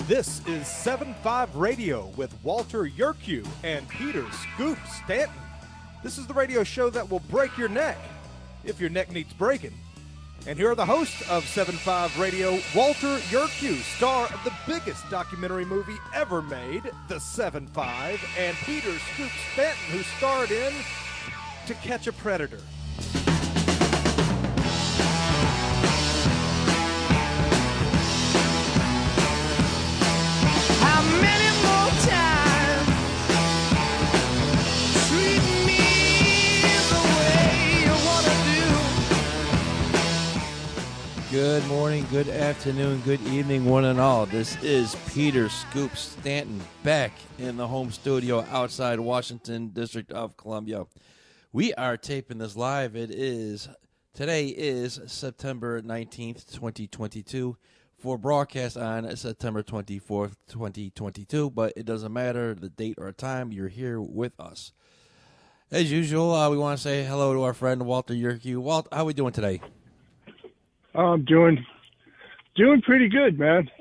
This is 7-5 Radio with Walter Yerkew and Peter Scoop Stanton. This is the radio show that will break your neck, if your neck needs breaking. And here are the hosts of 7-5 Radio, Walter Yerkew, star of the biggest documentary movie ever made, The 7-5, and Peter Scoop Stanton, who starred in To Catch a Predator. Good morning, good afternoon, good evening, one and all. This is Peter Scoop Stanton back in the home studio outside Washington, District of Columbia. We are taping this live. Today is September 19th, 2022, for broadcast on September 24th, 2022, but it doesn't matter the date or time, you're here with us. As usual, we want to say hello to our friend Walter Yerkew. Walt, how are we doing today? I'm doing pretty good, man.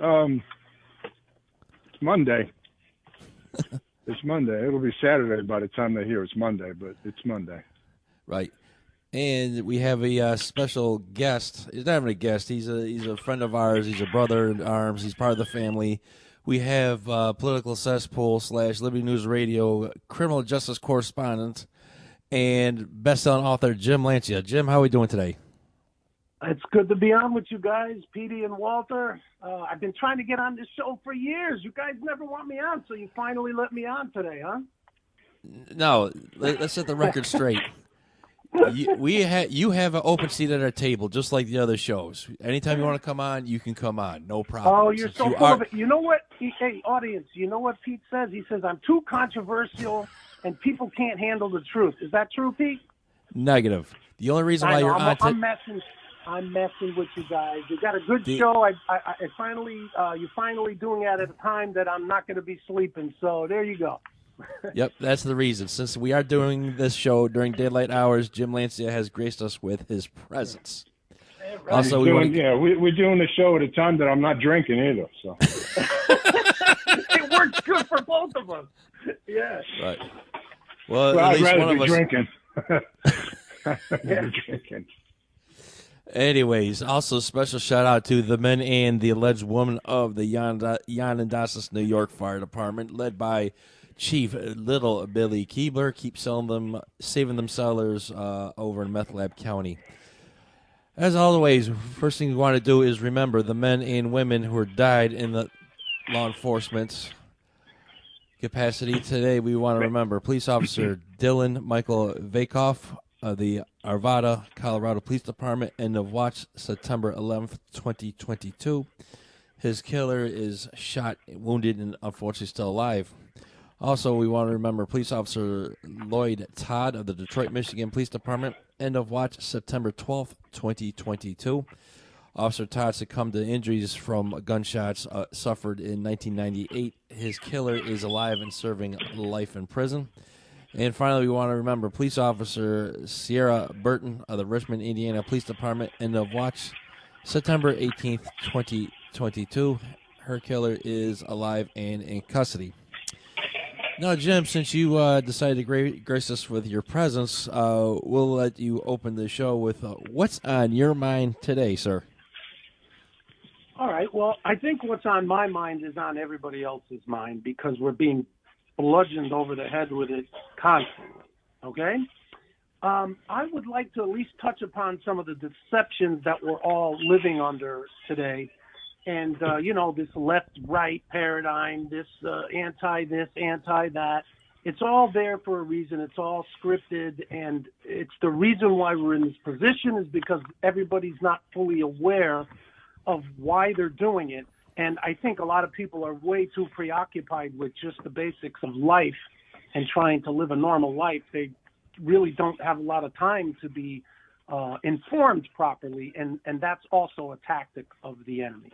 It's Monday. It's Monday. It'll be Saturday by the time they hear it's Monday, but it's Monday. Right. And we have a special guest. He's not even a guest. He's a friend of ours. He's a brother in arms. He's part of the family. We have political cesspool / Liberty News Radio criminal justice correspondent and best-selling author Jim Lancia. Jim, how are we doing today? It's good to be on with you guys, Petey and Walter. I've been trying to get on this show for years. You guys never want me on, so you finally let me on today, huh? No, let's set the record straight. You have an open seat at our table, just like the other shows. Anytime you want to come on, you can come on. No problem. Oh, you're so full of it. You know what? Hey, audience, you know what Pete says? He says, I'm too controversial and people can't handle the truth. Is that true, Pete? Negative. The only reason why you're on I'm messing with you guys. You got a good show. You're finally doing it at a time that I'm not going to be sleeping. So there you go. Yep, that's the reason. Since we are doing this show during daylight hours, Jim Lancia has graced us with his presence. Right. Also, we're doing the show at a time that I'm not drinking either. So it works good for both of us. Yeah. Right. Well, at I'd least rather one be of us drinking. Drinking. Anyways, also special shout out to the men and the alleged woman of the Yanendosas, New York Fire Department, led by Chief Little Billy Keebler. Keep saving them sellers over in Meth Lab County. As always, first thing we want to do is remember the men and women who died in the law enforcement capacity. Today, we want to remember Police Officer Dylan Michael Vakoff of the Arvada, Colorado Police Department, end of watch September 11th, 2022. His killer is shot, wounded, and unfortunately still alive. Also, we want to remember Police Officer Lloyd Todd of the Detroit, Michigan Police Department, end of watch September 12th, 2022. Officer Todd succumbed to injuries from gunshots suffered in 1998. His killer is alive and serving life in prison. And finally, we want to remember Police Officer Sierra Burton of the Richmond, Indiana Police Department, end of watch September 18th, 2022. Her killer is alive and in custody. Now, Jim, since you decided to grace us with your presence, we'll let you open the show with what's on your mind today, sir. All right. Well, I think what's on my mind is on everybody else's mind because we're being bludgeoned over the head with it constantly, okay? I would like to at least touch upon some of the deceptions that we're all living under today. And, this left-right paradigm, this anti-this, anti-that, it's all there for a reason. It's all scripted, and it's the reason why we're in this position is because everybody's not fully aware of why they're doing it. And I think a lot of people are way too preoccupied with just the basics of life and trying to live a normal life. They really don't have a lot of time to be informed properly, and that's also a tactic of the enemy.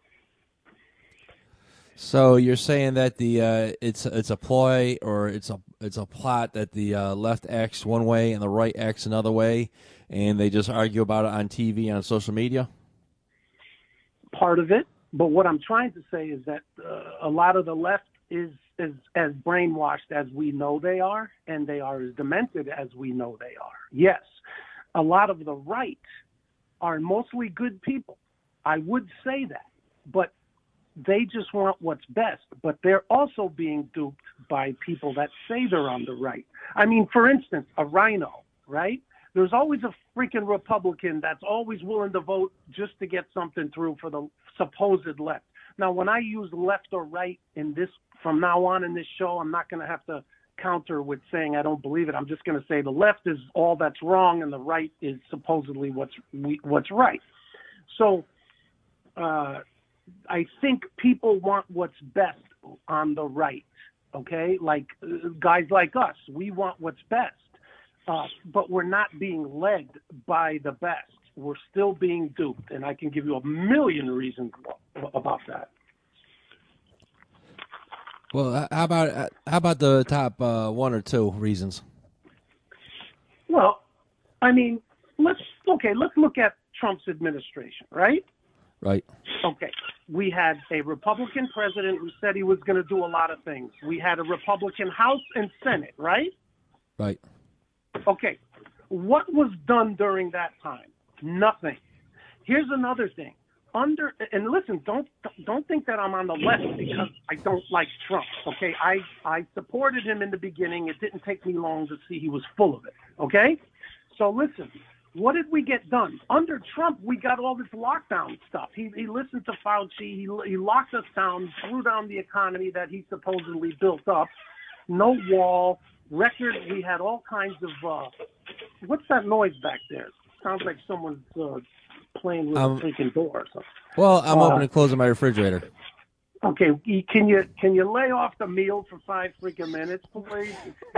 So you're saying that it's a ploy or it's a plot that the left acts one way and the right acts another way, and they just argue about it on TV and on social media? Part of it. But what I'm trying to say is that a lot of the left is as brainwashed as we know they are, and they are as demented as we know they are. Yes, a lot of the right are mostly good people. I would say that, but they just want what's best. But they're also being duped by people that say they're on the right. I mean, for instance, a rhino, right? There's always a freaking Republican that's always willing to vote just to get something through for the supposed left. Now, when I use left or right in this, from now on in this show, I'm not going to have to counter with saying I don't believe it. I'm just going to say the left is all that's wrong and the right is supposedly what's right. So I think people want what's best on the right, okay? Like guys like us, we want what's best, but we're not being led by the best. We're still being duped, and I can give you a million reasons about that. Well, how about the top one or two reasons? Well, I mean, let's look at Trump's administration, right? Right. Okay. We had a Republican president who said he was going to do a lot of things. We had a Republican House and Senate, right? Right. Okay. What was done during that time? Nothing. Here's another thing. And listen, don't think that I'm on the left because I don't like Trump. Okay, I supported him in the beginning. It didn't take me long to see he was full of it. Okay, so listen, what did we get done under Trump? We got all this lockdown stuff. He listened to Fauci. He locked us down, threw down the economy that he supposedly built up. No wall, record. We had all kinds of. What's that noise back there? Sounds like someone's playing with a freaking door or something. Well, I'm opening and closing my refrigerator. Okay, can you lay off the meal for 5 freaking minutes, please?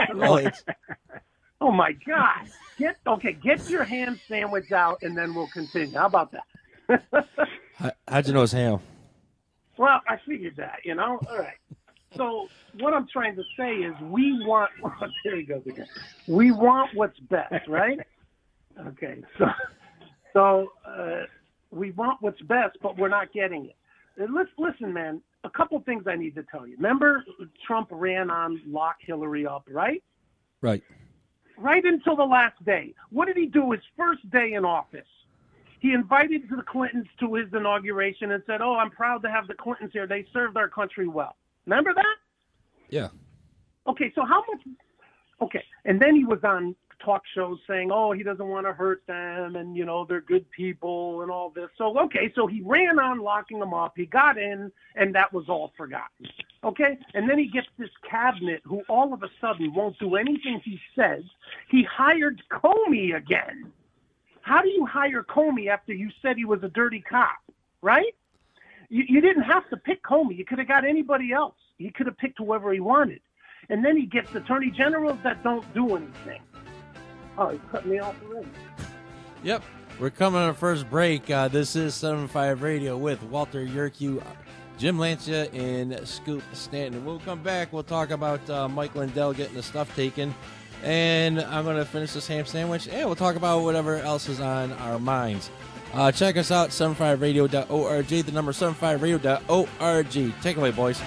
Oh my God! Get your ham sandwich out, and then we'll continue. How about that? How'd you know it's ham? Well, I figured that. All right. So what I'm trying to say is, we want. There he goes again. We want what's best, right? Okay, so we want what's best, but we're not getting it. And listen, man, a couple things I need to tell you. Remember, Trump ran on lock Hillary up, right? Right. Right until the last day. What did he do his first day in office? He invited the Clintons to his inauguration and said, I'm proud to have the Clintons here. They served our country well. Remember that? Yeah. Okay, so how much? Okay, and then he was on talk shows saying, he doesn't want to hurt them, and they're good people and all this. So so he ran on locking them up. He got in, and that was all forgotten. Okay, and then he gets this cabinet who all of a sudden won't do anything he says. He hired Comey again. How do you hire Comey after you said he was a dirty cop, right? You didn't have to pick Comey. You could have got anybody else. He could have picked whoever he wanted. And then he gets attorney generals that don't do anything. Oh, he's cutting me off already. Yep. We're coming on our first break. This is 7-5 Radio with Walter Yerkew, Jim Lancia, and Scoop Stanton. We'll come back. We'll talk about Mike Lindell getting the stuff taken. And I'm going to finish this ham sandwich. And we'll talk about whatever else is on our minds. Check us out, 75radio.org. The number 75radio.org. Take it away, boys.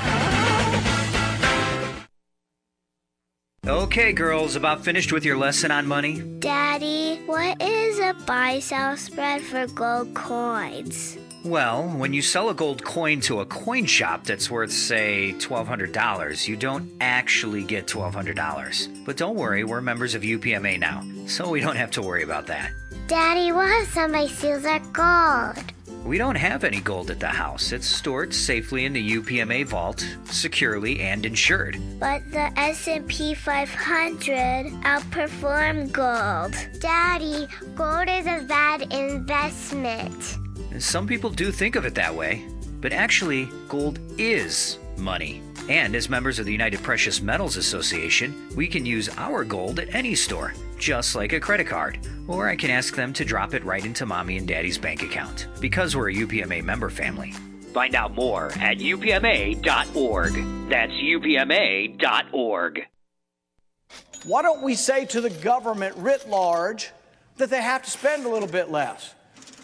Okay, girls, about finished with your lesson on money? Daddy, what is a buy-sell spread for gold coins? Well, when you sell a gold coin to a coin shop that's worth, say, $1,200, you don't actually get $1,200. But don't worry, we're members of UPMA now, so we don't have to worry about that. Daddy, what if somebody steals our gold? We don't have any gold at the house. It's stored safely in the UPMA vault, securely and insured. But the S&P 500 outperformed gold. Daddy, gold is a bad investment. Some people do think of it that way, but actually, gold is money. And as members of the United Precious Metals Association, we can use our gold at any store, just like a credit card. Or I can ask them to drop it right into Mommy and Daddy's bank account, because we're a UPMA member family. Find out more at upma.org. That's upma.org. Why don't we say to the government writ large that they have to spend a little bit less?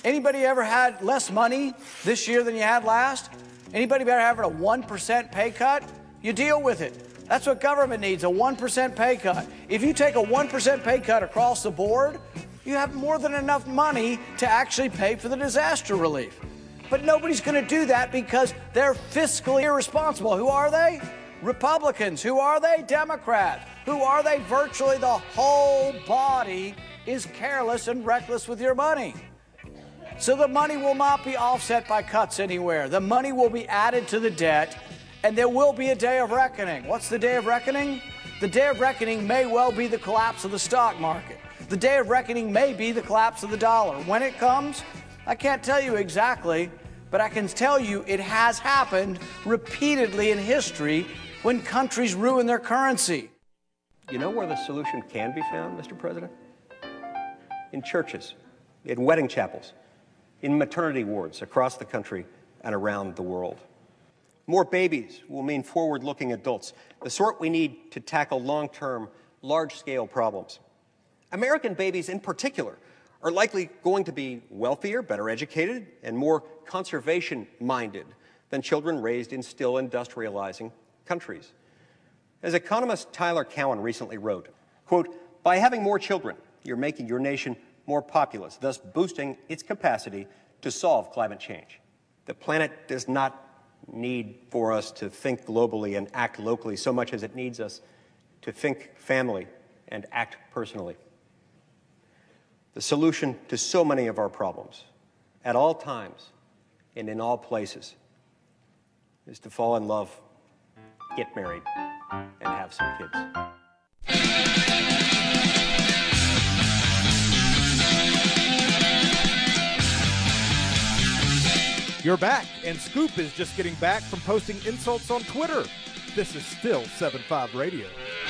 Anybody ever had less money this year than you had last? Anybody ever having a 1% pay cut? You deal with it. That's what government needs, a 1% pay cut. If you take a 1% pay cut across the board, you have more than enough money to actually pay for the disaster relief. But nobody's going to do that because they're fiscally irresponsible. Who are they? Republicans. Who are they? Democrats. Who are they? Virtually the whole body is careless and reckless with your money. So the money will not be offset by cuts anywhere. The money will be added to the debt, and there will be a day of reckoning. What's the day of reckoning? The day of reckoning may well be the collapse of the stock market. The day of reckoning may be the collapse of the dollar. When it comes, I can't tell you exactly, but I can tell you it has happened repeatedly in history when countries ruin their currency. You know where the solution can be found, Mr. President? In churches, in wedding chapels, in maternity wards across the country and around the world. More babies will mean forward-looking adults, the sort we need to tackle long-term, large-scale problems. American babies in particular are likely going to be wealthier, better educated, and more conservation-minded than children raised in still industrializing countries. As economist Tyler Cowen recently wrote, quote, "By having more children, you're making your nation more populous, thus boosting its capacity to solve climate change. The planet does not need for us to think globally and act locally so much as it needs us to think family and act personally. The solution to so many of our problems, at all times and in all places, is to fall in love, get married, and have some kids." You're back, and Scoop is just getting back from posting insults on Twitter. This is still 7-5 Radio.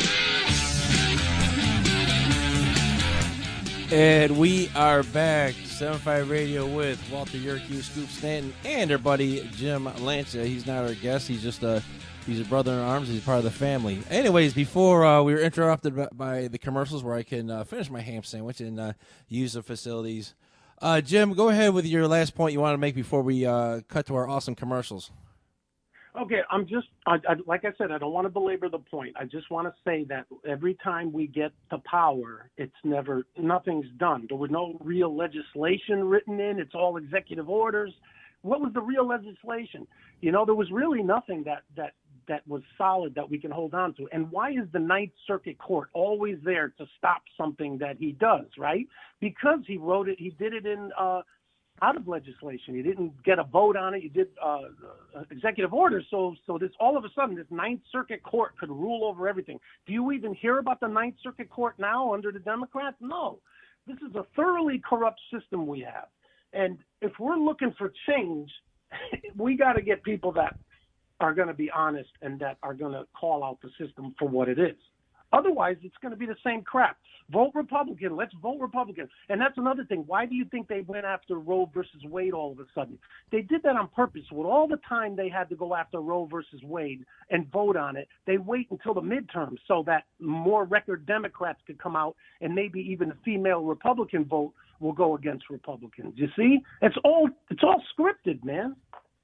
And we are back, 7-5 Radio with Walter Yerkew, Scoop Stanton, and our buddy Jim Lancia. He's not our guest. He's just he's a brother in arms. He's part of the family. Anyways, before we were interrupted by the commercials where I can finish my ham sandwich and use the facilities. Jim, go ahead with your last point you want to make before we cut to our awesome commercials. Okay, like I said, I don't want to belabor the point. I just want to say that every time we get to power, nothing's done. There was no real legislation written in. It's all executive orders. What was the real legislation? There was really nothing that was solid that we can hold on to. And why is the Ninth Circuit Court always there to stop something that he does, right? Because he did it in out of legislation. He didn't get a vote on it. He did executive orders. So this all of a sudden, this Ninth Circuit Court could rule over everything. Do you even hear about the Ninth Circuit Court now under the Democrats? No. This is a thoroughly corrupt system we have. And if we're looking for change, we got to get people that are going to be honest and that are going to call out the system for what it is. Otherwise, it's going to be the same crap. Vote Republican. Let's vote Republican. And that's another thing. Why do you think they went after Roe versus Wade all of a sudden? They did that on purpose. With all the time they had to go after Roe versus Wade and vote on it, they wait until the midterms so that more record Democrats could come out and maybe even a female Republican vote will go against Republicans. You see? It's all scripted, man.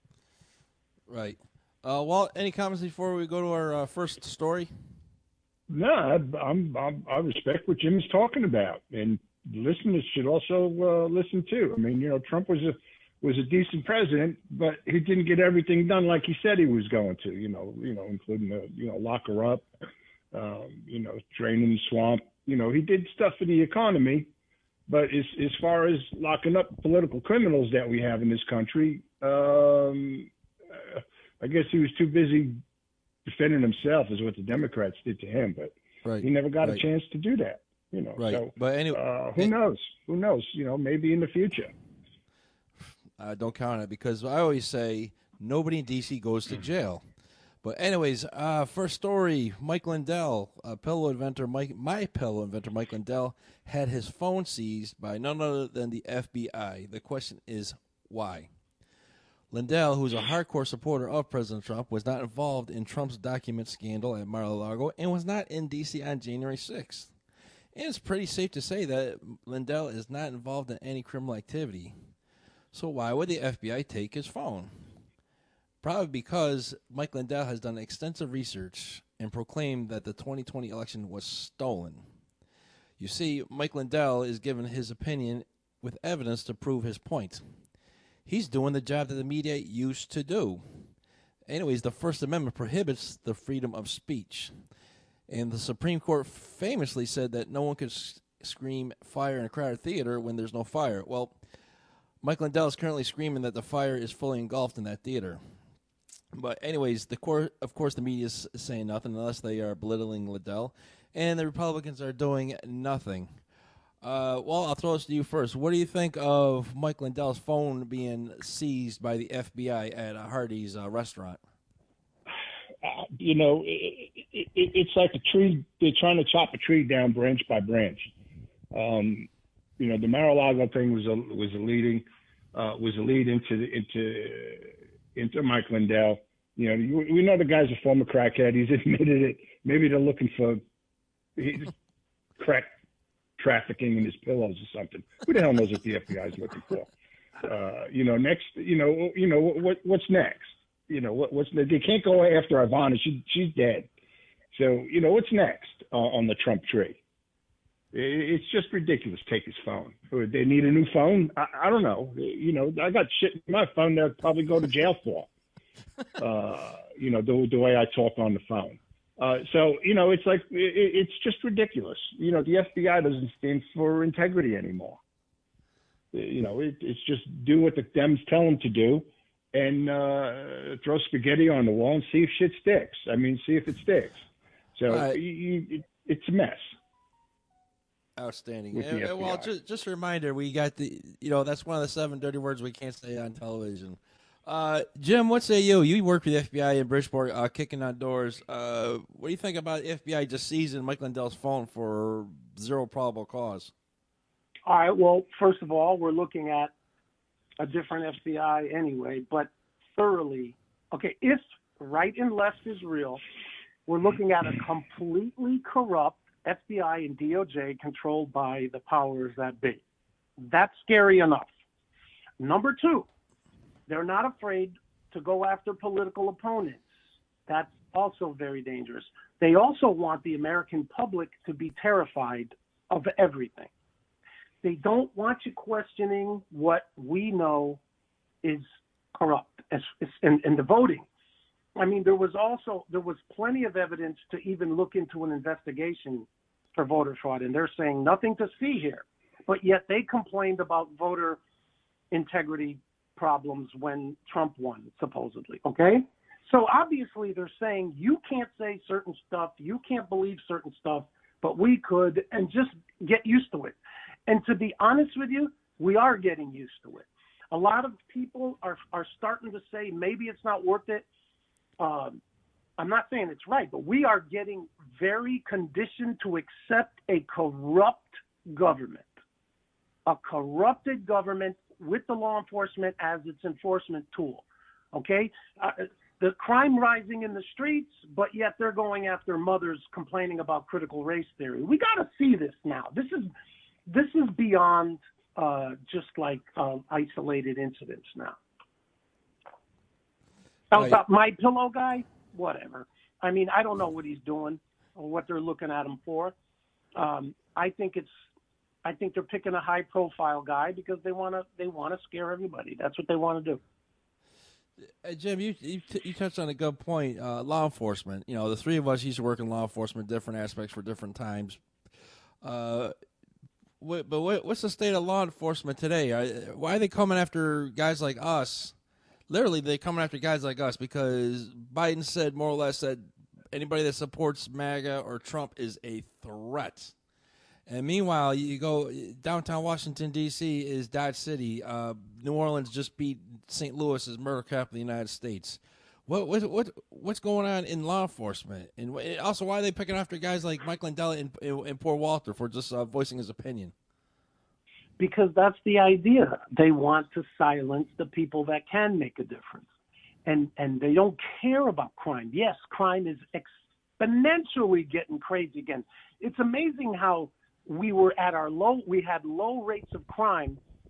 Right. Walt, any comments before we go to our first story? No, I respect what Jim is talking about, and listeners should also listen too. I mean, Trump was a decent president, but he didn't get everything done like he said he was going to. Including lock her up, draining the swamp. He did stuff for the economy, but as far as locking up political criminals that we have in this country, I guess he was too busy defending himself, is what the Democrats did to him, but he never got a chance to do that. Right. So, but anyway, who knows? Who knows? Maybe in the future. Don't count on it, because I always say nobody in D.C. goes to jail. But anyways, first story: Mike Lindell, pillow inventor my pillow inventor Mike Lindell, had his phone seized by none other than the FBI. The question is, why? Lindell, who's a hardcore supporter of President Trump, was not involved in Trump's document scandal at Mar-a-Lago and was not in D.C. on January 6th. And it's pretty safe to say that Lindell is not involved in any criminal activity. So why would the FBI take his phone? Probably because Mike Lindell has done extensive research and proclaimed that the 2020 election was stolen. You see, Mike Lindell is given his opinion with evidence to prove his point. He's doing the job that the media used to do. Anyways, the First Amendment prohibits the freedom of speech. And the Supreme Court famously said that no one could scream fire in a crowded theater when there's no fire. Well, Mike Lindell is currently screaming that the fire is fully engulfed in that theater. But anyways, of course, the media is saying nothing unless they are belittling Lindell. And the Republicans are doing nothing. Well, I'll throw this to you first. What do you think of Mike Lindell's phone being seized by the FBI at a Hardee's restaurant? It's like a tree. They're trying to chop a tree down branch by branch. The Mar-a-Lago thing was a lead into Mike Lindell. We know the guy's a former crackhead. He's admitted it. Maybe they're looking for crack trafficking in his pillows or something. Who the hell knows what the FBI is looking for? What's next? They can't go after Ivana. She's dead. So, what's next on the Trump tree? It's just ridiculous. Take his phone. They need a new phone? I don't know. I got shit in my phone that I'd probably go to jail for. The way I talk on the phone. It's like, it's just ridiculous. The FBI doesn't stand for integrity anymore. It's just do what the Dems tell them to do and throw spaghetti on the wall and see if shit sticks. See if it sticks. So it's a mess. Outstanding. Well, just a reminder, we got that's one of the 7 dirty words we can't say on television. Jim, what say you? You work for the FBI in Bridgeport, kicking on doors. What do you think about the FBI just seizing Mike Lindell's phone for zero probable cause? All right. Well, first of all, we're looking at a different FBI anyway, but thoroughly. Okay, if right and left is real, we're looking at a completely corrupt FBI and DOJ controlled by the powers that be. That's scary enough. Number 2, they're not afraid to go after political opponents. That's also very dangerous. They also want the American public to be terrified of everything. They don't want you questioning what we know is corrupt in the voting. There was plenty of evidence to even look into an investigation for voter fraud, and they're saying nothing to see here. But yet they complained about voter integrity problems when Trump won, supposedly. Okay? So obviously they're saying you can't say certain stuff, you can't believe certain stuff, but we could, and just get used to it. And to be honest with you, we are getting used to it. A lot of people are starting to say maybe it's not worth it. I'm not saying it's right, but we are getting very conditioned to accept a corrupt government, a corrupted government with the law enforcement as its enforcement tool. Okay? The crime rising in the streets, but yet they're going after mothers complaining about critical race theory. We got to see this now. This is beyond just like isolated incidents now. About My Pillow guy, whatever. I don't know what he's doing or what they're looking at him for. I think they're picking a high-profile guy because they want to scare everybody. That's what they want to do. Jim, you touched on a good point. Law enforcement. The three of us used to work in law enforcement, different aspects for different times. But what's the state of law enforcement today? Why are they coming after guys like us? Literally, they're coming after guys like us because Biden said more or less that anybody that supports MAGA or Trump is a threat. And meanwhile, you go downtown Washington, D.C. is Dodge City. New Orleans just beat St. Louis as murder capital of the United States. What's going on in law enforcement? And also, why are they picking after guys like Mike Lindell and poor Walter for just voicing his opinion? Because that's the idea. They want to silence the people that can make a difference. And they don't care about crime. Yes, crime is exponentially getting crazy again. It's amazing how we had low rates of crime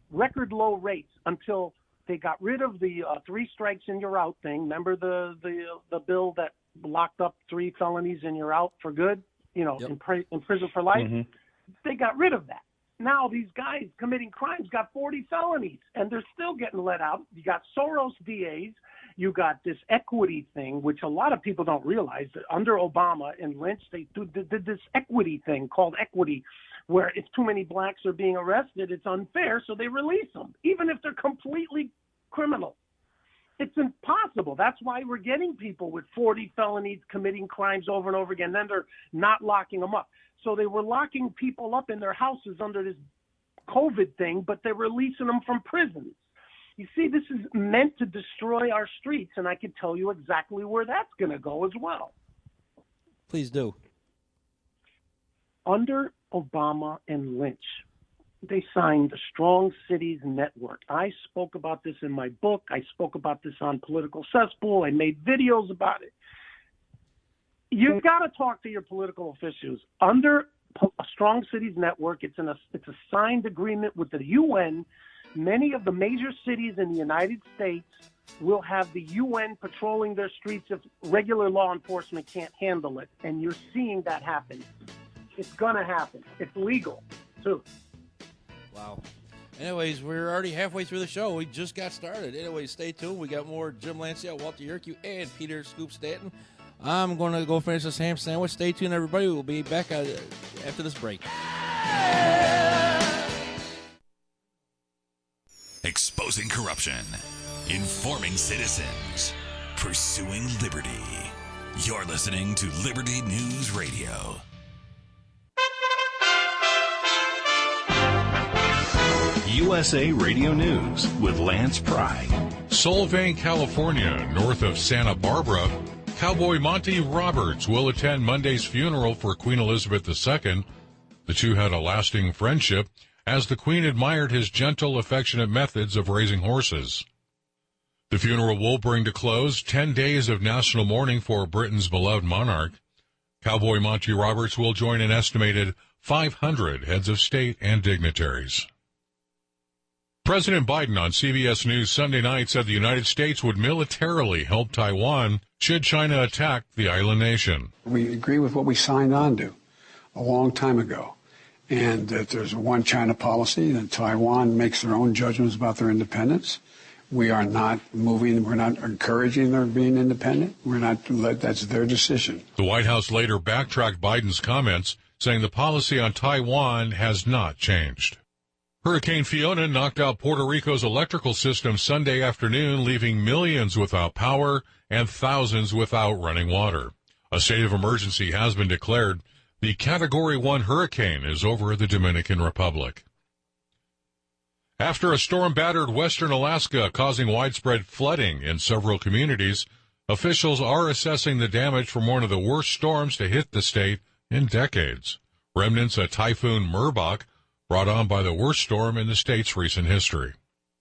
record low rates until they got rid of the 3 strikes and you're out thing. Remember the bill that locked up 3 felonies and you're out for good, Yep. in prison for life? Mm-hmm. They got rid of that. Now these guys committing crimes got 40 felonies, and they're still getting let out. You got Soros DAs. You got this equity thing, which a lot of people don't realize that under Obama and Lynch, they did this equity thing called equity, where if too many blacks are being arrested, it's unfair, so they release them, even if they're completely criminal. It's impossible. That's why we're getting people with 40 felonies committing crimes over and over again. Then they're not locking them up. So they were locking people up in their houses under this COVID thing, but they're releasing them from prisons. You see, this is meant to destroy our streets, and I can tell you exactly where that's going to go as well. Please do. Under Obama and Lynch, they signed the Strong Cities Network. I spoke about this in my book. I spoke about this on Political Cesspool. I made videos about it. You've got to talk to your political officials. Under a Strong Cities Network, it's a signed agreement with the UN. Many of the major cities in the United States will have the UN patrolling their streets if regular law enforcement can't handle it. And you're seeing that happen. It's going to happen. It's legal, too. Wow. Anyways, we're already halfway through the show. We just got started. Anyways, stay tuned. We got more Jim Lancey, Walter Yerkew, and Peter Scoop Stanton. I'm going to go finish this ham sandwich. Stay tuned, everybody. We'll be back after this break. Exposing corruption, informing citizens, pursuing liberty. You're listening to Liberty News Radio. USA Radio News with Lance Pry. Solvang, California, north of Santa Barbara, Cowboy Monty Roberts will attend Monday's funeral for Queen Elizabeth II. The two had a lasting friendship, as the Queen admired his gentle, affectionate methods of raising horses. The funeral will bring to close 10 days of national mourning for Britain's beloved monarch. Cowboy Monty Roberts will join an estimated 500 heads of state and dignitaries. President Biden on CBS News Sunday night said the United States would militarily help Taiwan should China attack the island nation. We agree with what we signed on to a long time ago, and that there's a one China policy, that Taiwan makes their own judgments about their independence. We are not moving, we're not encouraging their being independent. That's their decision. The White House later backtracked Biden's comments, saying the policy on Taiwan has not changed. Hurricane Fiona knocked out Puerto Rico's electrical system Sunday afternoon, leaving millions without power and thousands without running water. A state of emergency has been declared. The Category 1 hurricane is over the Dominican Republic. After a storm battered western Alaska, causing widespread flooding in several communities, officials are assessing the damage from one of the worst storms to hit the state in decades. Remnants of Typhoon Merbok, brought on by the worst storm in the state's recent history.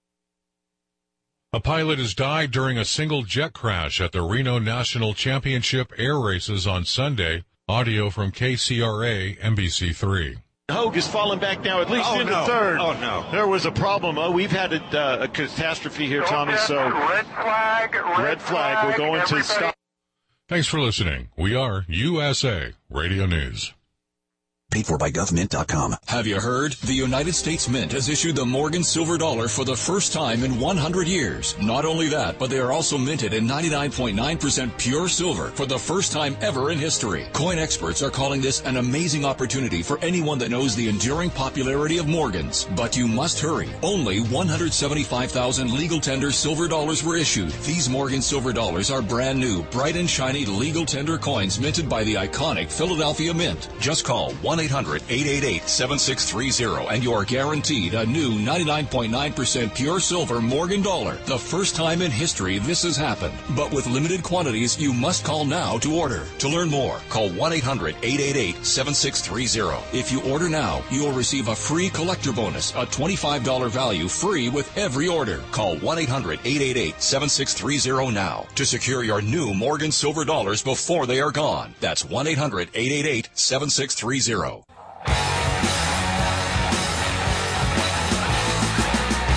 A pilot has died during a single jet crash at the Reno National Championship air races on Sunday. Audio from KCRA NBC3. Hogue has fallen back now, at least into third. Oh, no. There was a problem. We've had a catastrophe here, Tommy, so... Red flag. We're going to stop. Thanks for listening. We are USA Radio News. Paid for by GovMint.com. Have you heard? The United States Mint has issued the Morgan Silver Dollar for the first time in 100 years. Not only that, but they are also minted in 99.9% pure silver for the first time ever in history. Coin experts are calling this an amazing opportunity for anyone that knows the enduring popularity of Morgans. But you must hurry. Only 175,000 legal tender silver dollars were issued. These Morgan Silver Dollars are brand new, bright and shiny legal tender coins minted by the iconic Philadelphia Mint. Just call 1-800-888-7630 and you're guaranteed a new 99.9% pure silver Morgan dollar. The first time in history this has happened. But with limited quantities, you must call now to order. To learn more, call 1-800-888-7630. If you order now, you will receive a free collector bonus, a $25 value free with every order. Call 1-800-888-7630 now to secure your new Morgan Silver Dollars before they are gone. That's 1-800-888-7630.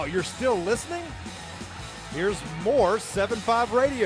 Wow, you're still listening? Here's more 7-5 Radio.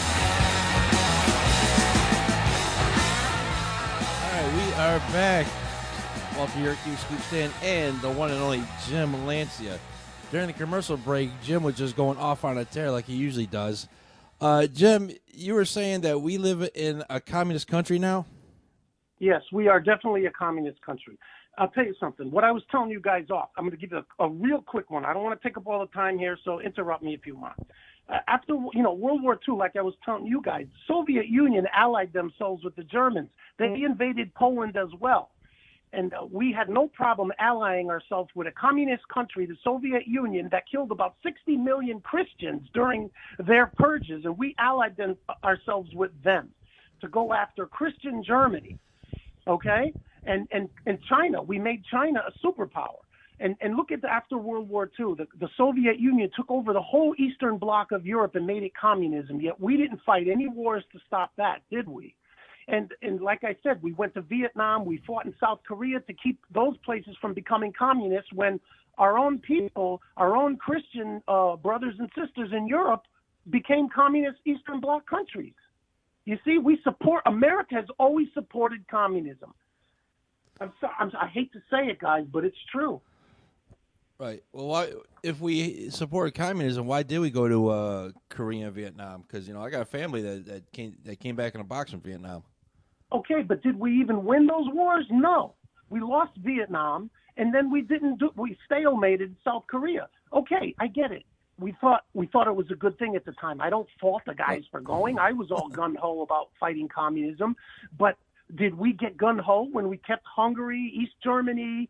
All right, we are back. Walter Yerkew, Scoop Stan, and the one and only Jim Lancia. During the commercial break, Jim was just going off on a tear like he usually does. Jim, you were saying that we live in a communist country now? Yes, we are definitely a communist country. I'll tell you something. What I was telling you guys off, I'm going to give you a real quick one. I don't want to take up all the time here, so interrupt me if you want. After World War II, like I was telling you guys, Soviet Union allied themselves with the Germans. They invaded Poland as well. And we had no problem allying ourselves with a communist country, the Soviet Union, that killed about 60 million Christians during their purges. And we allied ourselves with them to go after Christian Germany. Okay? And China, we made China a superpower. And look at after World War II, the Soviet Union took over the whole eastern bloc of Europe and made it communism. Yet we didn't fight any wars to stop that, did we? And like I said, we went to Vietnam, we fought in South Korea to keep those places from becoming communist when our own people, our own Christian brothers and sisters in Europe became communist Eastern Bloc countries. You see, America has always supported communism. I hate to say it, guys, but it's true. Right. Well, if we supported communism, why did we go to Korea and Vietnam? Because, I got a family that came back in a box from Vietnam. Okay, but did we even win those wars? No. We lost Vietnam, and then we stalemated South Korea. Okay, I get it. We thought it was a good thing at the time. I don't fault the guys for going. I was all gung-ho about fighting communism. But did we get gung-ho when we kept Hungary, East Germany,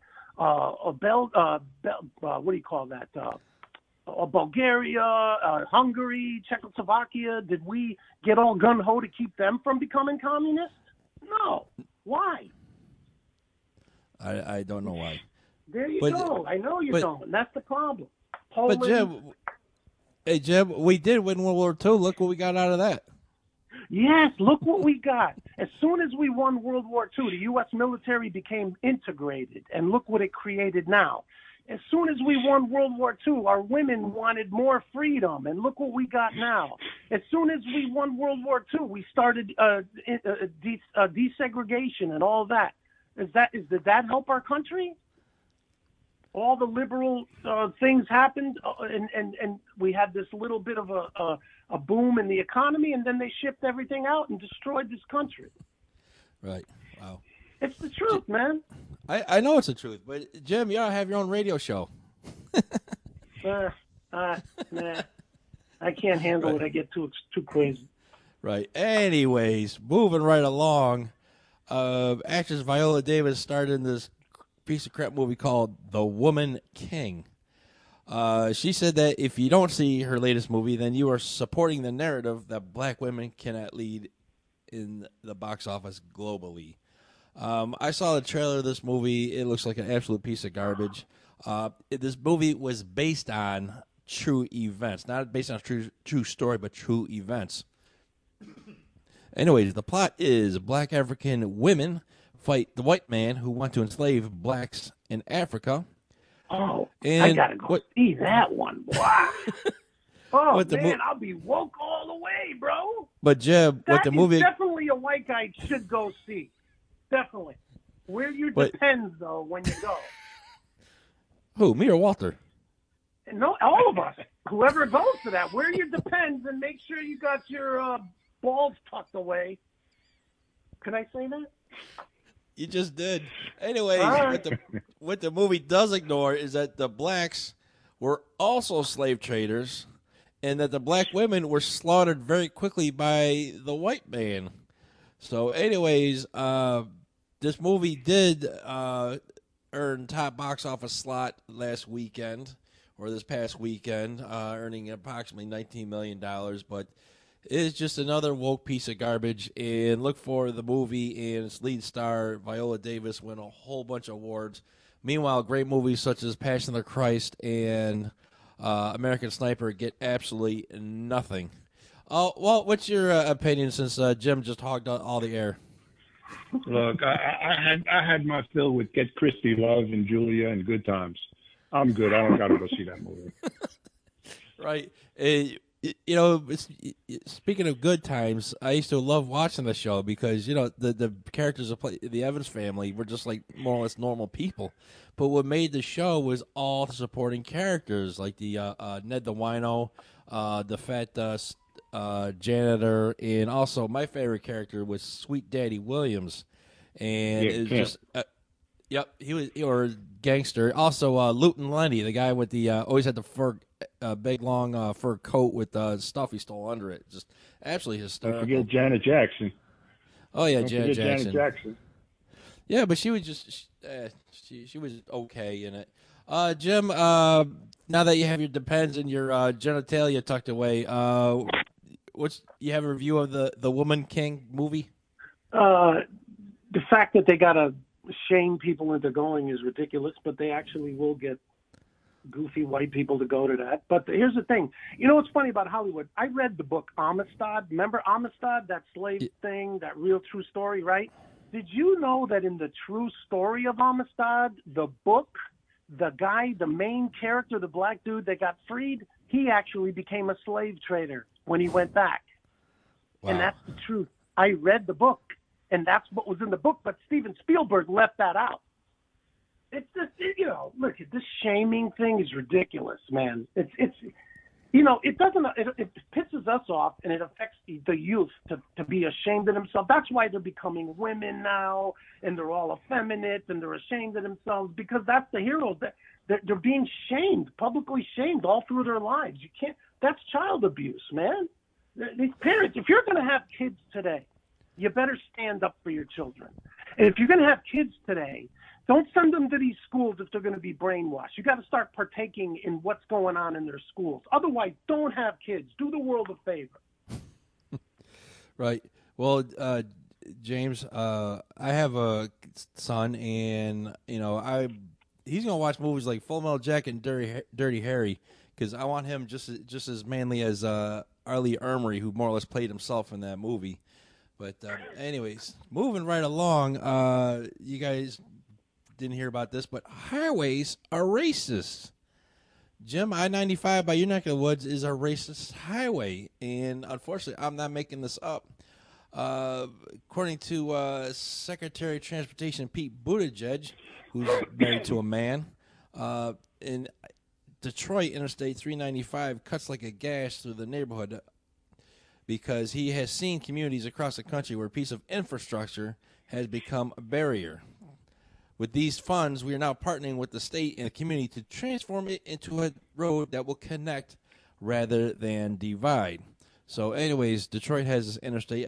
Bulgaria, Hungary, Czechoslovakia? Did we get all gung-ho to keep them from becoming communist? No. Why? I don't know why. There you go. I know you don't. And that's the problem. Poland. But Jim, we did win World War II. Look what we got out of that. Yes, look what we got. As soon as we won World War II, the U.S. military became integrated, and look what it created now. As soon as we won World War II, our women wanted more freedom, and look what we got now. As soon as we won World War II, we started desegregation and all that. Did that help our country? All the liberal things happened, and we had this little bit of a boom in the economy, and then they shipped everything out and destroyed this country. Right. Wow. It's the truth, man. I know it's the truth, but Jim, you ought to have your own radio show. Nah. I can't handle it. I get too crazy. Right. Anyways, moving right along, actress Viola Davis starred in this piece of crap movie called The Woman King. She said that if you don't see her latest movie, then you are supporting the narrative that black women cannot lead in the box office globally. I saw the trailer of this movie. It looks like an absolute piece of garbage. This movie was based on true events, not based on a true story, but true events. Anyways, the plot is black African women fight the white man who want to enslave blacks in Africa. Oh, I gotta go see that one. Wow. Oh, man, I'll be woke all the way, bro. But Jeb, what the movie... That is definitely a white guy should go see. Definitely. Where you depends, though, when you go. Who, me or Walter? No, all of us. Whoever goes to that. Where you depends, and make sure you got your balls tucked away. Can I say that? You just did. Anyways, what the movie does ignore is that the blacks were also slave traders, and that the black women were slaughtered very quickly by the white man. So, anyways, this movie did earn top box office slot last weekend, or this past weekend, earning approximately $19 million, but it's just another woke piece of garbage. And look for the movie and its lead star, Viola Davis, win a whole bunch of awards. Meanwhile, great movies such as Passion of the Christ and American Sniper get absolutely nothing. Well, what's your opinion since Jim just hogged all the air? Look, I had my fill with Get Christie, Love, and Julia and Good Times. I'm good. I don't got to go see that movie. Right. You know, speaking of good times, I used to love watching the show because, you know, the characters of the Evans family were just like more or less normal people. But what made the show was all the supporting characters, like the Ned the Wino, the fat janitor, and also my favorite character was Sweet Daddy Williams. And it was just... Yep, he was, or gangster. Also, Luton Lenny, the guy with the always had the fur, big long fur coat with stuff he stole under it. Just absolutely hysterical. Don't forget Janet Jackson. Oh yeah, Janet Jackson. Yeah, but she was just she was okay in it. Jim, now that you have your Depends and your genitalia tucked away, you have a review of the Woman King movie? The fact that they gotta shame people into going is ridiculous, but they actually will get goofy white people to go to that. But here's the thing. You know what's funny about Hollywood? I read the book Amistad. Remember Amistad, that slave thing, that real true story, right? Did you know that in the true story of Amistad, the book, the guy, the main character, the black dude that got freed, he actually became a slave trader when he went back. Wow. And that's the truth. I read the book. And that's what was in the book, but Steven Spielberg left that out. It's just, you know, look, this shaming thing is ridiculous, man. It's you know, it pisses us off, and it affects the youth to be ashamed of themselves. That's why they're becoming women now, and they're all effeminate, and they're ashamed of themselves, because that's the heroes. They're being shamed, publicly shamed all through their lives. You can't, that's child abuse, man. These parents, if you're going to have kids today, you better stand up for your children. And if you're going to have kids today, don't send them to these schools if they're going to be brainwashed. You got to start partaking in what's going on in their schools. Otherwise, don't have kids. Do the world a favor. Right. Well, James, I have a son, and you know, he's going to watch movies like Full Metal Jacket and Dirty Harry, because I want him just as manly as R. Lee Ermey, who more or less played himself in that movie. But anyways, moving right along, you guys didn't hear about this, but highways are racist. Jim, I-95 by your neck of the woods is a racist highway, and unfortunately, I'm not making this up. According to Secretary of Transportation Pete Buttigieg, who's married to a man, in Detroit, Interstate 395 cuts like a gash through the neighborhood because he has seen communities across the country where a piece of infrastructure has become a barrier. With these funds, we are now partnering with the state and the community to transform it into a road that will connect rather than divide. So anyways, Detroit has this Interstate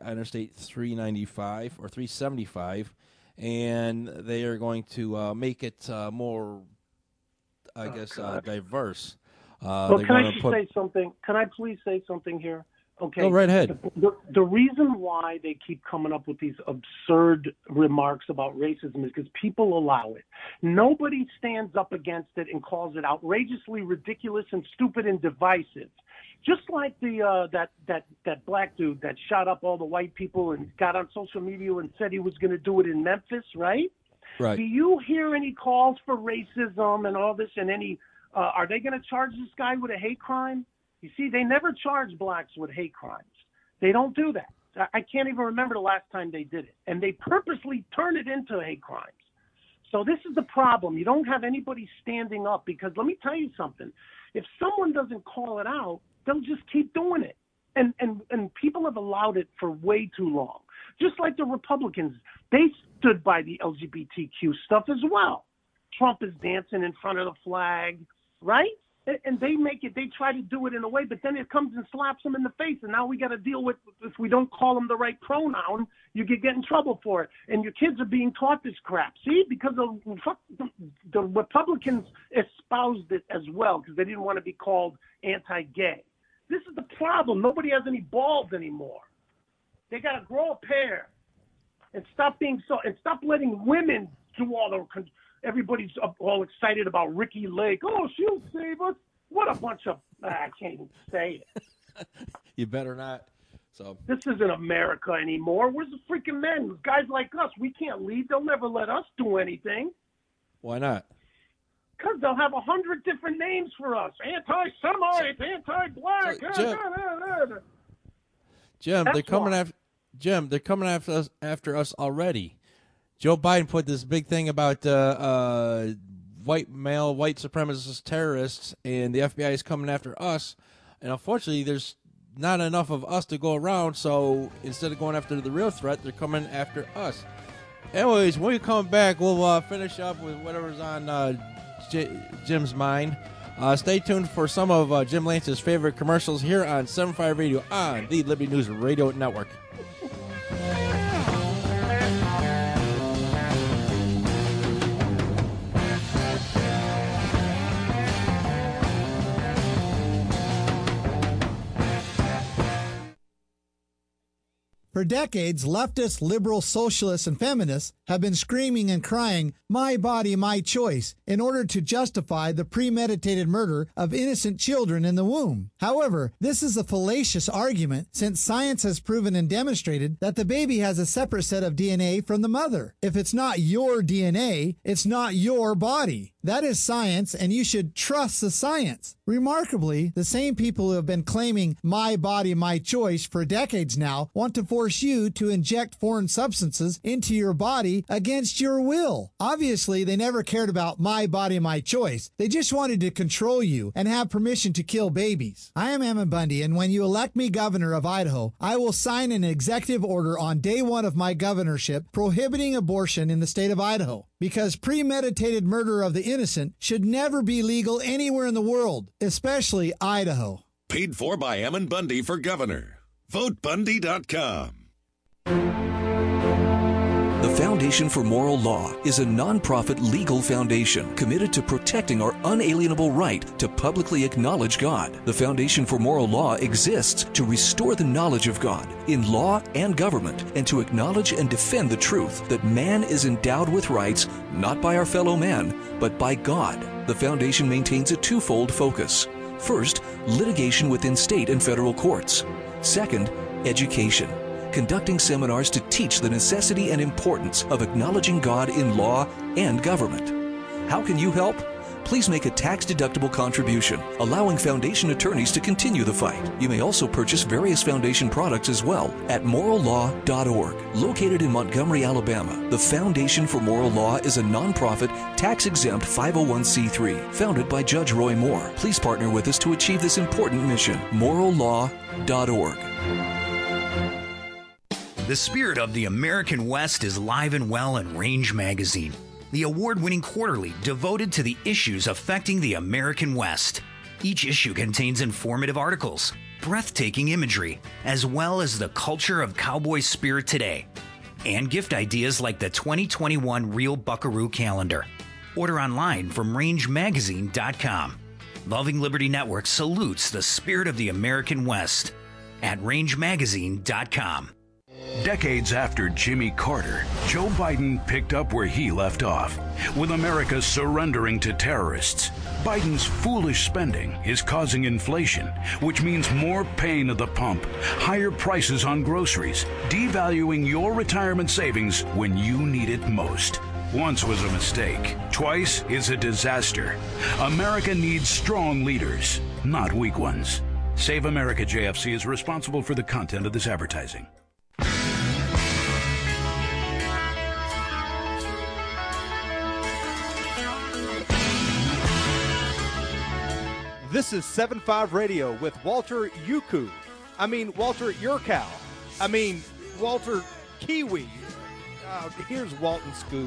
395 or 375, and they are going to make it more, I guess, diverse. Well, can I just say something? Can I please say something here? Okay. Go right ahead. The reason why they keep coming up with these absurd remarks about racism is because people allow it. Nobody stands up against it and calls it outrageously ridiculous and stupid and divisive. Just like that black dude that shot up all the white people and got on social media and said he was going to do it in Memphis, right? Right. Do you hear any calls for racism and all this, and any are they going to charge this guy with a hate crime? You see, they never charge blacks with hate crimes. They don't do that. I can't even remember the last time they did it. And they purposely turn it into hate crimes. So this is the problem. You don't have anybody standing up, because let me tell you something. If someone doesn't call it out, they'll just keep doing it. And people have allowed it for way too long. Just like the Republicans, they stood by the LGBTQ stuff as well. Trump is dancing in front of the flag, right? And they try to do it in a way, but then it comes and slaps them in the face. And now we got to deal with, if we don't call them the right pronoun, you get in trouble for it. And your kids are being taught this crap. See, because the Republicans espoused it as well, because they didn't want to be called anti-gay. This is the problem. Nobody has any balls anymore. They got to grow a pair and stop letting women do all the. Everybody's all excited about Ricky Lake. Oh, she'll save us. What a bunch of... I can't even say it. You better not. So this isn't America anymore. Where's the freaking men? Guys like us, we can't lead. They'll never let us do anything. Why not? Because they'll have 100 different names for us. Anti-Semite, anti-black. Jim, they're coming after us already. Joe Biden put this big thing about white supremacist terrorists, and the FBI is coming after us. And unfortunately, there's not enough of us to go around, so instead of going after the real threat, they're coming after us. Anyways, when we come back, we'll finish up with whatever's on Jim's mind. Stay tuned for some of Jim Lance's favorite commercials here on 75 Radio on the Liberty News Radio Network. For decades, leftists, liberals, socialists, and feminists have been screaming and crying, "My body, my choice," in order to justify the premeditated murder of innocent children in the womb. However, this is a fallacious argument since science has proven and demonstrated that the baby has a separate set of DNA from the mother. If it's not your DNA, it's not your body. That is science, and you should trust the science. Remarkably, the same people who have been claiming "my body, my choice" for decades now want to force you to inject foreign substances into your body against your will. Obviously, they never cared about "my body, my choice." They just wanted to control you and have permission to kill babies. I am Ammon Bundy, and when you elect me governor of Idaho, I will sign an executive order on day one of my governorship prohibiting abortion in the state of Idaho, because premeditated murder of the innocent should never be legal anywhere in the world, especially Idaho. Paid for by Ammon Bundy for governor. VoteBundy.com. The Foundation for Moral Law is a nonprofit legal foundation committed to protecting our unalienable right to publicly acknowledge God. The Foundation for Moral Law exists to restore the knowledge of God in law and government, and to acknowledge and defend the truth that man is endowed with rights not by our fellow man, but by God. The foundation maintains a twofold focus. First, litigation within state and federal courts. Second, education, conducting seminars to teach the necessity and importance of acknowledging God in law and government. How can you help? Please make a tax-deductible contribution, allowing foundation attorneys to continue the fight. You may also purchase various foundation products as well at morallaw.org. Located in Montgomery, Alabama, the Foundation for Moral Law is a nonprofit, tax-exempt 501c3 founded by Judge Roy Moore. Please partner with us to achieve this important mission. morallaw.org. The spirit of the American West is live and well in Range Magazine, the award-winning quarterly devoted to the issues affecting the American West. Each issue contains informative articles, breathtaking imagery, as well as the culture of cowboy spirit today, and gift ideas like the 2021 Real Buckaroo calendar. Order online from rangemagazine.com. Loving Liberty Network salutes the spirit of the American West at rangemagazine.com. Decades after Jimmy Carter, Joe Biden picked up where he left off, with America surrendering to terrorists. Biden's foolish spending is causing inflation, which means more pain at the pump, higher prices on groceries, devaluing your retirement savings when you need it most. Once was a mistake. Twice is a disaster. America needs strong leaders, not weak ones. Save America JFC is responsible for the content of this advertising. This is 7.5 Radio with Walter Yuku. Walter Yurkow. Walter Kiwi. Here's Walton Scoop.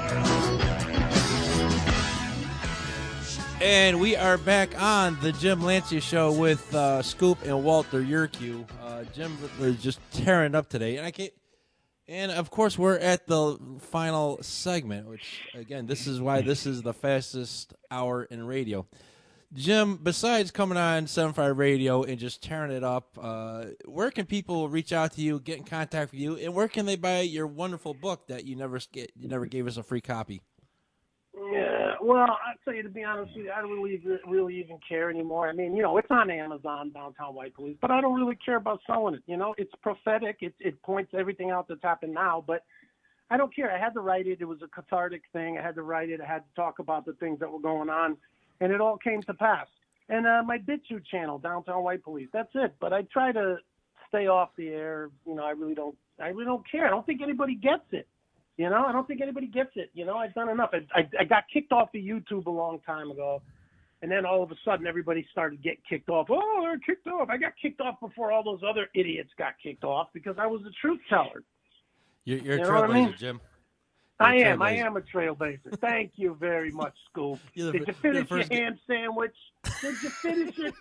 And we are back on the Jim Lancia Show with Scoop and Walter Yurku. Jim was just tearing up today, and of course we're at the final segment, which again, this is why this is the fastest hour in radio. Jim, besides coming on 7.5 Radio and just tearing it up, where can people reach out to you, get in contact with you, and where can they buy your wonderful book that you never gave us a free copy? Yeah, well, I'd say, to be honest with you, I don't really even care anymore. It's on Amazon, Downtown White Police, but I don't really care about selling it. It's prophetic. It points everything out that's happened now, but I don't care. I had to write it. It was a cathartic thing. I had to write it. I had to talk about the things that were going on, and it all came to pass. And my BitChute channel, Downtown White Police. That's it. But I try to stay off the air. You know, I really don't care. I don't think anybody gets it. You know, I don't think anybody gets it. You know, I've done enough. I got kicked off of YouTube a long time ago. And then all of a sudden, everybody started getting kicked off. Oh, they're kicked off. I got kicked off before all those other idiots got kicked off because I was a truth teller. You're a trailblazer, Jim. I am a trailblazer. Thank you very much, Scoop. Did you finish your ham sandwich? Did you finish it?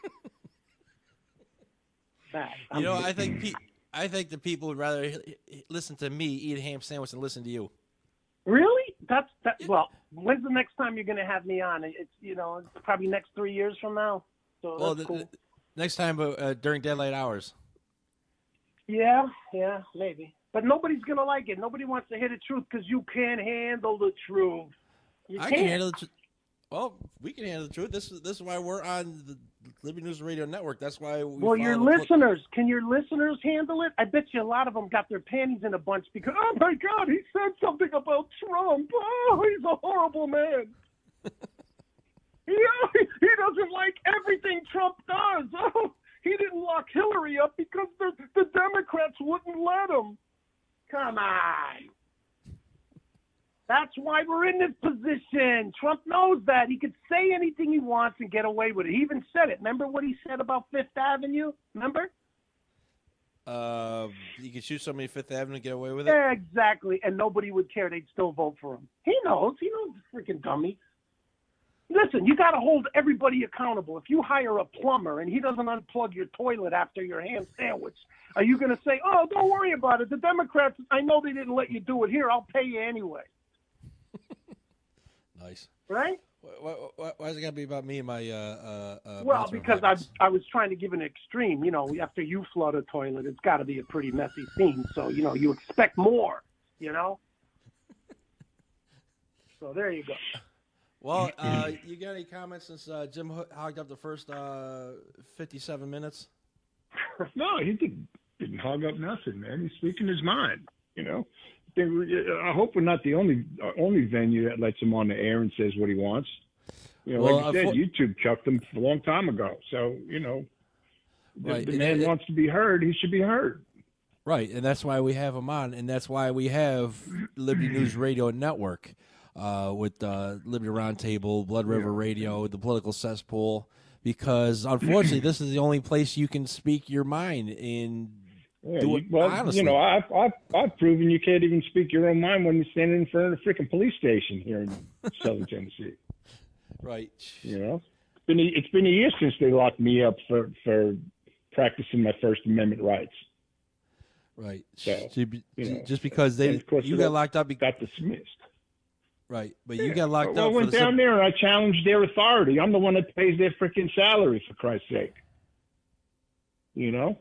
I think the people would rather listen to me eat a ham sandwich than listen to you. Really? Well, when's the next time you're going to have me on? It's it's probably next 3 years from now. So that's cool. Next time during daylight hours. Yeah, maybe. But nobody's going to like it. Nobody wants to hear the truth because you can't handle the truth. I can handle the truth. Well, we can handle the truth. This is why we're on the Liberty News Radio Network. That's why your listeners, can your listeners handle it? I bet you a lot of them got their panties in a bunch because, oh, my God, he said something about Trump. Oh, he's a horrible man. He doesn't like everything Trump does. Oh, he didn't lock Hillary up because the Democrats wouldn't let him. Come on. That's why we're in this position. Trump knows that. He could say anything he wants and get away with it. He even said it. Remember what he said about Fifth Avenue? Remember? You could shoot somebody Fifth Avenue and get away with it? Yeah, exactly. And nobody would care. They'd still vote for him. He knows. He knows the freaking dummy. Listen, you got to hold everybody accountable. If you hire a plumber and he doesn't unplug your toilet after your ham sandwich, are you going to say, oh, don't worry about it. The Democrats, I know they didn't let you do it. Here, I'll pay you anyway. Nice. Right? Why is it got to be about me and my well, because I was trying to give an extreme. You know, after you flood a toilet, it's got to be a pretty messy scene. So, you expect more, So there you go. Well, you got any comments since Jim hogged up the first 57 minutes? No, he didn't hog up nothing, man. He's speaking his mind, I hope we're not the only venue that lets him on the air and says what he wants. Like you said, YouTube chucked him a long time ago. So, if the man wants to be heard, he should be heard. Right, and that's why we have him on, and that's why we have Liberty News Radio Network with Liberty Roundtable, Blood River Radio, the Political Cesspool, because unfortunately, this is the only place you can speak your mind and do it honestly. I've proven you can't even speak your own mind when you're standing in front of a freaking police station here in Southern Tennessee. Right. It's been a year since they locked me up for practicing my First Amendment rights. Right. So, just because you got locked up, got dismissed. Right, but you got locked up. I went down there and I challenged their authority. I'm the one that pays their freaking salary, for Christ's sake. When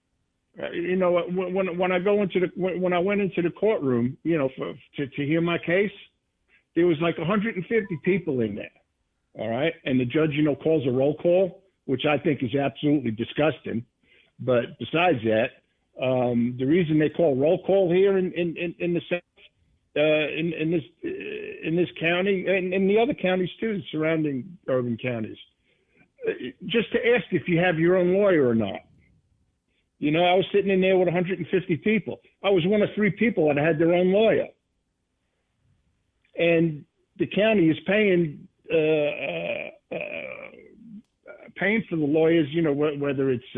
I went into the courtroom, to hear my case, there was like 150 people in there. All right, and the judge, calls a roll call, which I think is absolutely disgusting. But besides that, the reason they call roll call here in the South, in this county and in the other counties too, surrounding urban counties, just to ask if you have your own lawyer or not. I was sitting in there with 150 people. I was one of 3 people that had their own lawyer, and the county is paying for the lawyers. Whether it's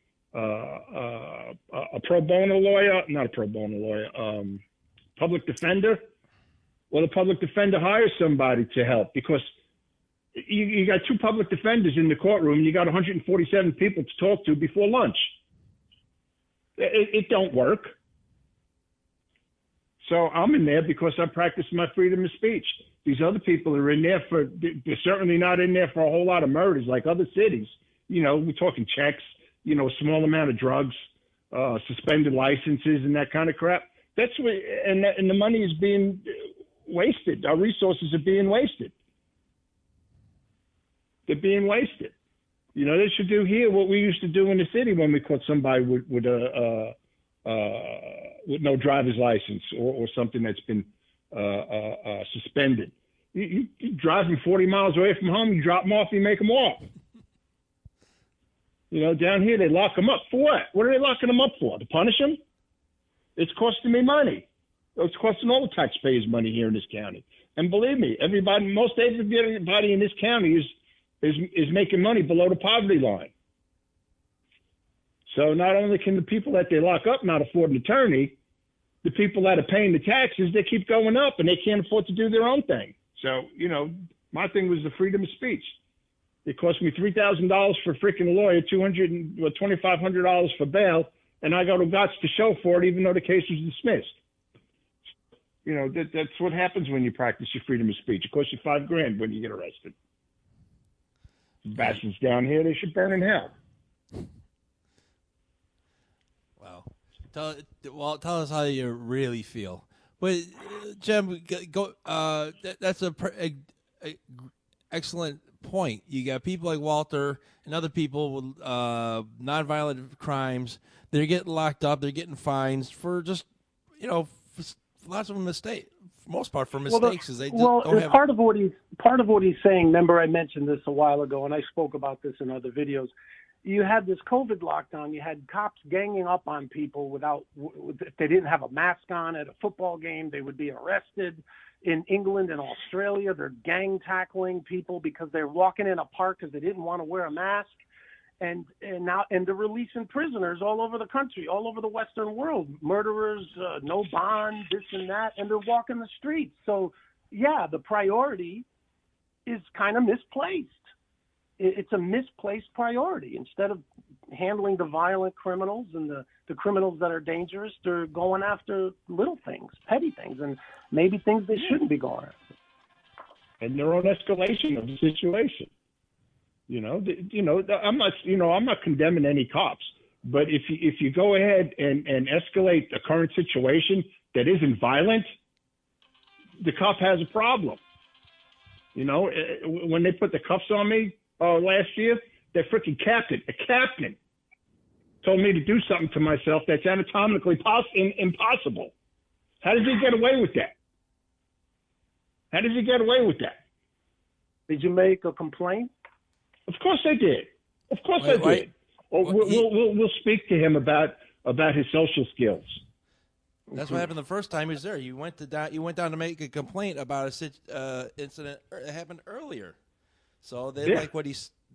a pro bono lawyer, not a pro bono lawyer. Public defender. Well, the public defender hires somebody to help because you got 2 public defenders in the courtroom and you got 147 people to talk to before lunch. It don't work. So I'm in there because I practice my freedom of speech. These other people are in there they're certainly not in there for a whole lot of murders like other cities. We're talking checks, a small amount of drugs, suspended licenses and that kind of crap. That's what, and the money is being wasted. Our resources are being wasted. They're being wasted. They should do here what we used to do in the city when we caught somebody with a with no driver's license or something that's been suspended. You drive them 40 miles away from home, you drop them off, you make them walk. You know, down here they lock them up for what? What are they locking them up for? To punish them? It's costing me money. It's costing all the taxpayers money here in this county. And believe me, most everybody in this county is making money below the poverty line. So not only can the people that they lock up not afford an attorney, the people that are paying the taxes, they keep going up and they can't afford to do their own thing. So, you know, my thing was the freedom of speech. It cost me $3,000 for freaking a lawyer, $2,500 for bail, and I go to Gotts to show for it, even though the case was dismissed. You know, that's what happens when you practice your freedom of speech. It costs you $5,000 when you get arrested. Bastards down here, they should burn in hell. Well, tell us how you really feel. But Jim, that's a excellent point. You got people like Walter and other people with nonviolent crimes. They're getting locked up. They're getting fines for just, you know, lots of mistakes. For most part, for mistakes. Part of what he's saying. Remember, I mentioned this a while ago, and I spoke about this in other videos. You had this COVID lockdown. You had cops ganging up on people if they didn't have a mask on at a football game, they would be arrested. In England and Australia, they're gang tackling people because they're walking in a park because they didn't want to wear a mask. And they're releasing prisoners all over the country, all over the Western world, murderers, no bond, this and that, and they're walking the streets. So, yeah, the priority is kind of misplaced. It's a misplaced priority. Instead of handling the violent criminals and the criminals that are dangerous, they're going after little things, petty things, and maybe things they shouldn't be going after. And they're on escalation of the situation. I'm not condemning any cops, but if you go ahead and escalate a current situation that isn't violent, the cop has a problem. You know, when they put the cuffs on me last year, their freaking captain told me to do something to myself that's anatomically impossible. How does he get away with that? Did you make a complaint? Of course I did. I did. We'll speak to him about his social skills. That's what happened the first time he was there. You went down to make a complaint about a incident that happened earlier. So they like what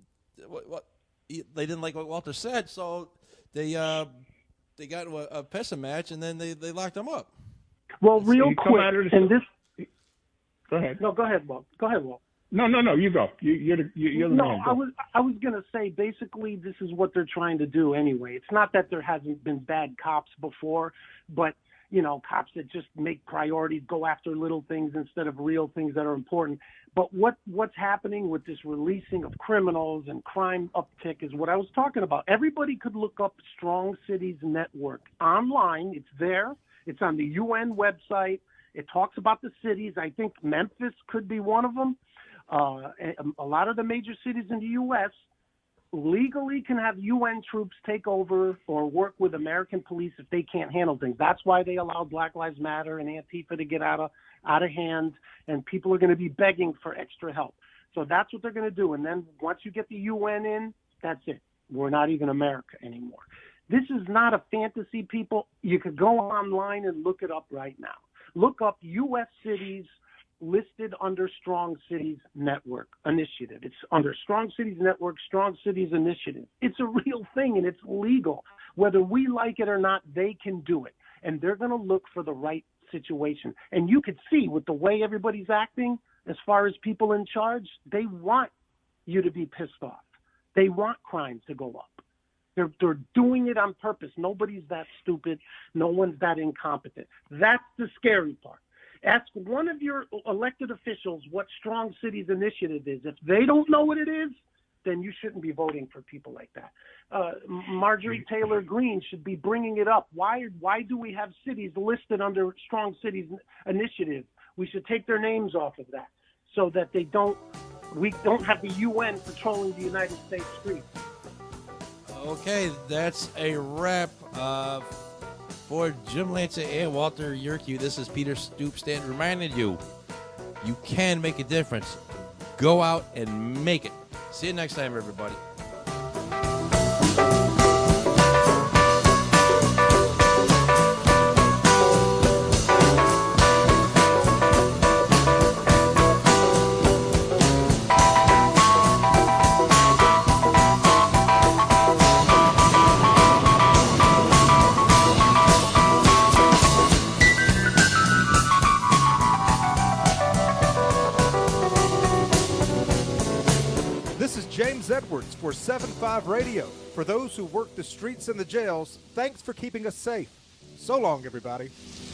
they didn't like what Walter said. So they got into a pissing match and then they locked him up. Well, real quick, and this. Go ahead. No, go ahead, Walt. No, you go. You're the man. I was going to say, basically, this is what they're trying to do anyway. It's not that there hasn't been bad cops before, but, you know, cops that just make priorities, go after little things instead of real things that are important. But what's happening with this releasing of criminals and crime uptick is what I was talking about. Everybody could look up Strong Cities Network online. It's there. It's on the UN website. It talks about the cities. I think Memphis could be one of them. A lot of the major cities in the U.S. legally can have UN troops take over or work with American police if they can't handle things. That's why they allowed Black Lives Matter and Antifa to get out of hand, and people are going to be begging for extra help. So that's what they're going to do. And then once you get the UN in, that's it. We're not even America anymore. This is not a fantasy, people. You could go online and look it up right now. Look up U.S. cities listed under Strong Cities Network Initiative. It's under Strong Cities Network, Strong Cities Initiative. It's a real thing, and it's legal. Whether we like it or not, they can do it. And they're going to look for the right situation. And you could see with the way everybody's acting, as far as people in charge, they want you to be pissed off. They want crime to go up. They're doing it on purpose. Nobody's that stupid. No one's that incompetent. That's the scary part. Ask one of your elected officials what Strong Cities Initiative is. If they don't know what it is, then you shouldn't be voting for people like that. Marjorie Taylor Greene should be bringing it up. Why do we have cities listed under Strong Cities Initiative? We should take their names off of that so that we don't have the UN patrolling the United States streets. Okay, that's a wrap For Jim Lanza and Walter Yerkew, this is Peter Stoop Stanton reminding you, you can make a difference. Go out and make it. See you next time, everybody. James Edwards for 7-5 Radio. For those who work the streets and the jails, thanks for keeping us safe. So long, everybody.